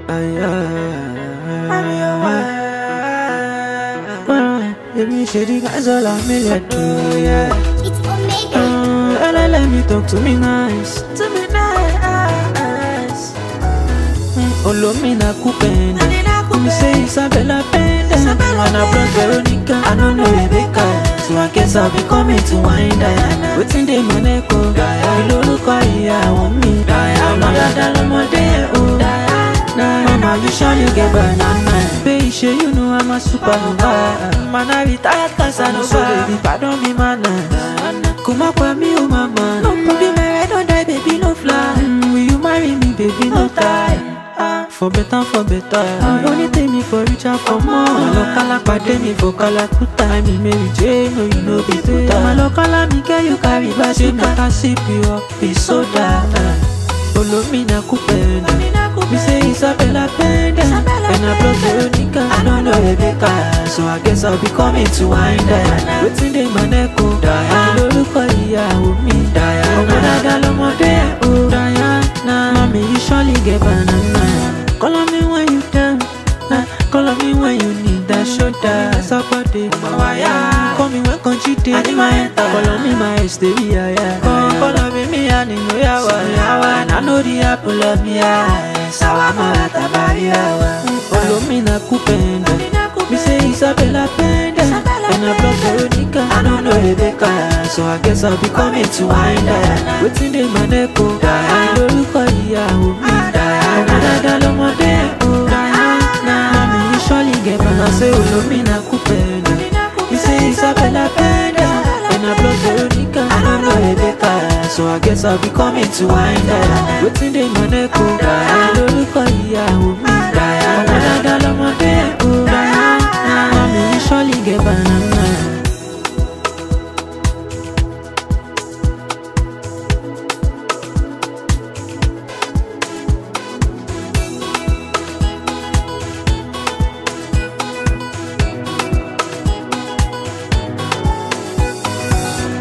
Let me share the guys all I'm million to, yeah. It's Omega. Let me talk to me nice. To me nice. Olomina Kupenda. Me say Isabella Penda. And I brought Veronica. I don't know Rebecca. So I guess I'll be coming to wine Diana. Waiting day Monaco. Hello, look I want me. Mother Dalomode, oh Mama, you sure you get banana? Baby, sure you know I'm a supernova. Man, I retired Casanova. So baby, pardon me, man. Come up with me, oh mama. No be married, don't die, baby, no fly. Will you marry me, baby, no tie? For better, only take me for richer, for more. Local pade me for Calacuta. I mean Mary Jane, no you know be better. My local me girl you carry back, you can sip you up, be soda. Olomina Kupenda. Me say Isabella Penda. And I brought Veronica, I don't know Rebecca. So I guess I'll be coming to wine Diana. Waiting day Monaco. Hello, look with me. Mother Dalomode, oh Diana. Mommy, you surely get banana. Call on me when you down, call on me when you need that shoulder. Somebody, call me when country day. Call on me my hysteria, yeah. Call on me, I know yawa. I know the apple of me eyes. Sawa marata baria. Olomina Kupenda. Me say Isabella Penda. And I brought Veronica. I don't know Rebecca. So I guess I'll be coming to wine Diana. Waiting day Monaco. Hello, look Mommy, you surely get back. I say Olomina Kupenda. You say Isabella Penda. And I brought Veronica. I don't know Rebecca. So I guess I'll be coming to wine Diana. Waiting day Monaco.